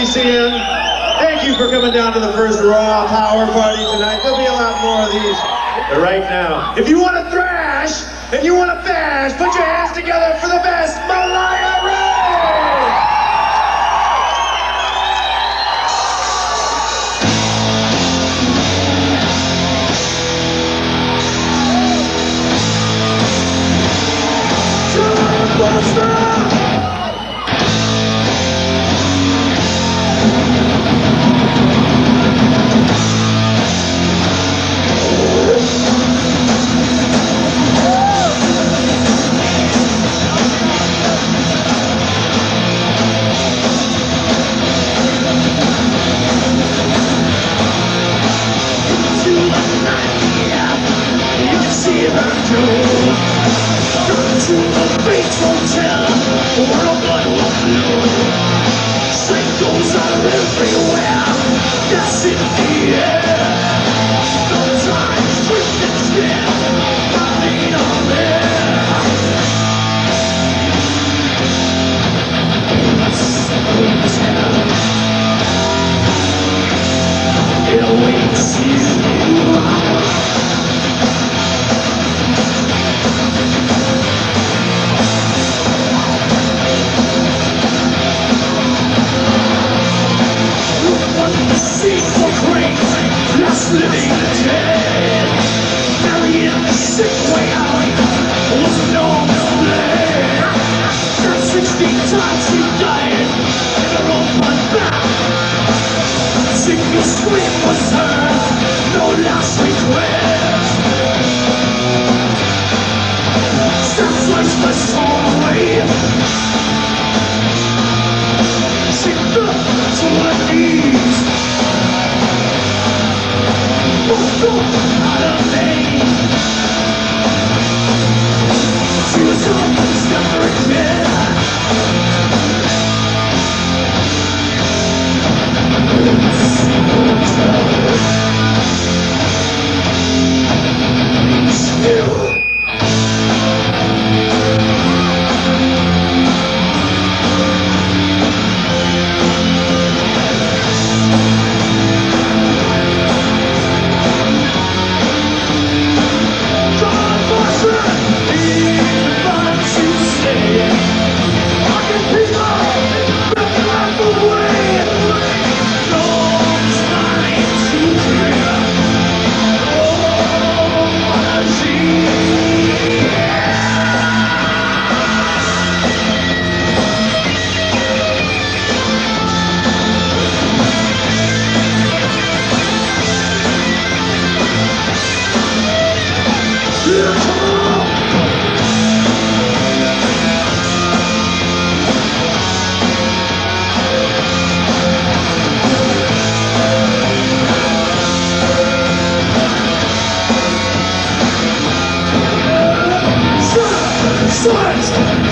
Coliseum. Thank you for coming down to the first Raw Power Party tonight. There'll be a lot more of these right now. If you want to thrash and you want to bash, put your hands together for the best, Mariah Ray! Sweat!